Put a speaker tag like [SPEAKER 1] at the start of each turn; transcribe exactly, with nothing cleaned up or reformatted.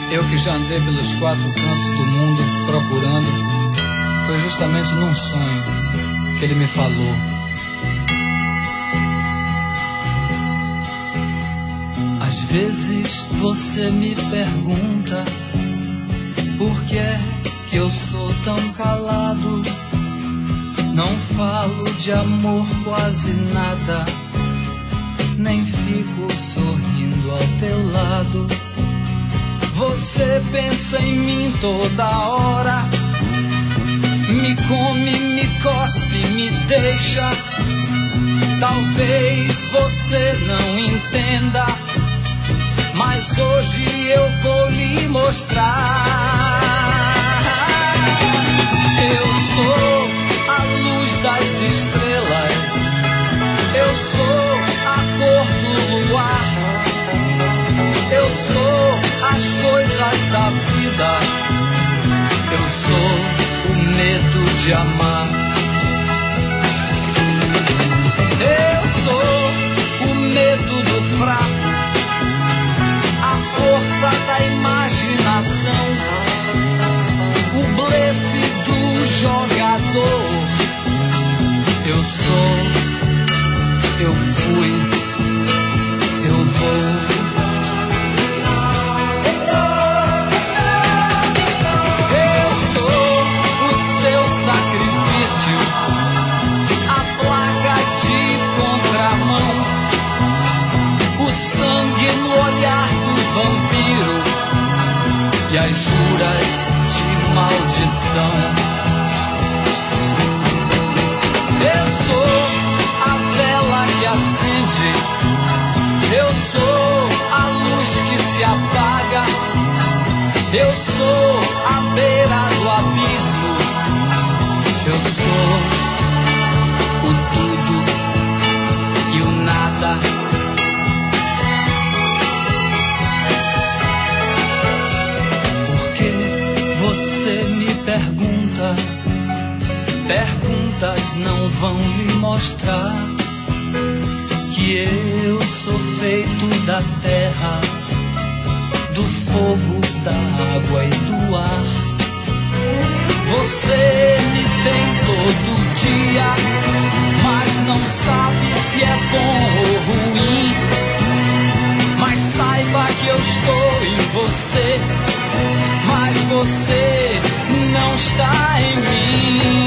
[SPEAKER 1] Eu que já andei pelos quatro cantos do mundo procurando, foi justamente num sonho que ele me falou. Às vezes você me pergunta por que é que eu sou tão calado. Não falo de amor quase nada, nem fico sorrindo ao teu lado. Você pensa em mim toda hora, me come, me cospe, me deixa. Talvez você não entenda, mas hoje eu vou lhe mostrar. Eu sou a luz das estrelas, eu sou a cor do luar, eu sou as coisas da vida, eu sou o medo de amar. Eu sou o medo do fraco, a força da imaginação, o blefe do jogador. Eu sou, eu fui, eu vou. E as juras de maldição. Eu sou a vela que acende, eu sou a luz que se apaga, eu sou a beira do abismo, eu sou o tudo e o nada. Você me pergunta, perguntas não vão me mostrar que eu sou feito da terra, do fogo, da água e do ar. Você me tem todo dia, mas não sabe se é bom ou ruim. Mas saiba que eu estou em você, mas você não está em mim.